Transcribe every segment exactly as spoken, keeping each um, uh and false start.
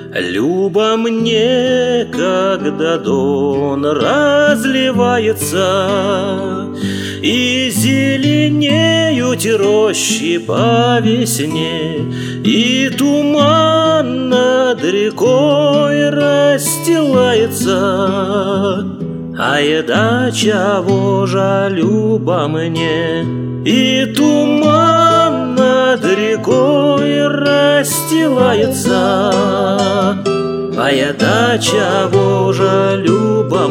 Любо мне, когда дон разливается, и зеленеют рощи по весне, и туман над рекой расстилается. А еда чего же любо мне, и туман над рекой расстилается. А еда чего же любо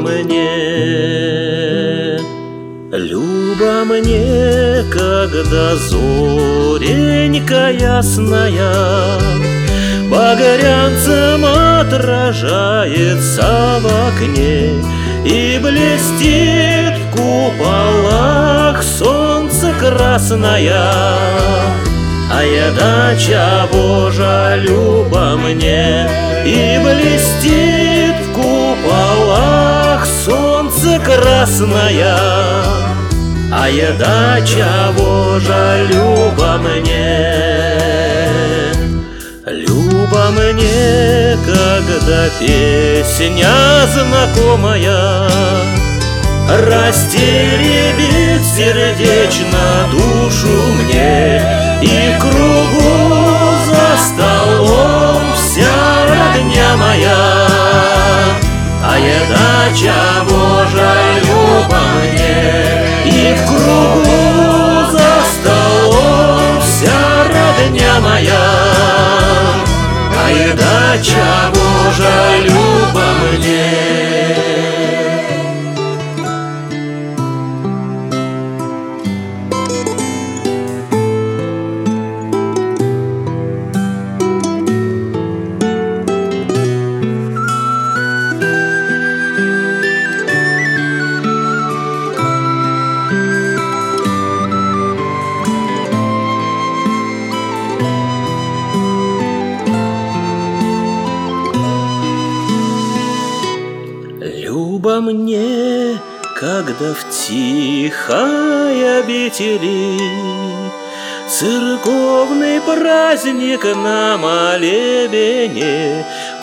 мне. Любо мне, когда зоренька ясная багрянцем отражается в окне, и блестит в куполах солнце красное. А еда чего же любо мне, и блестит в куполах солнце красное. А еда чего же любо мне. Любо мне, когда песня знакомая растеребит сердечно душу мне, и кругу за столом вся родня моя. А еда чего же любо мне, и в кругу за столом вся родня моя. А еда чего же любо мне. Любо мне, когда в тихой обители церковный праздник на молебне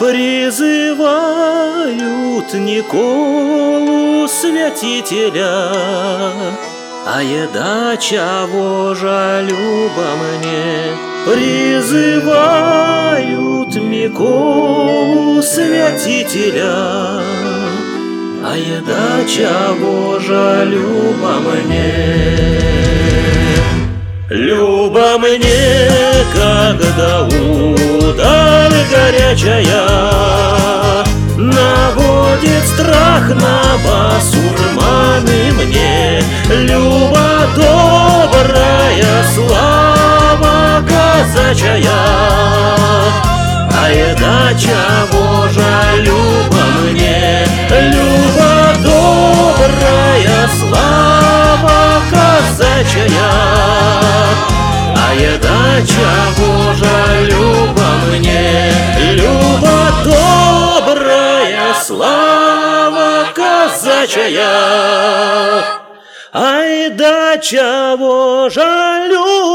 призывают Николу Святителя. А еда чего же любо мне, призывают Миколу Святителя. А еда чего же любо мне. Любо мне, когда удаль горячая наводит страх на басурманы мне. Люба добрая слава казачая. А еда чего же любо мне. Люба добрая слава казачая. А еда чего же любо мне. Люба добрая слава казачая. А еда чего же любо.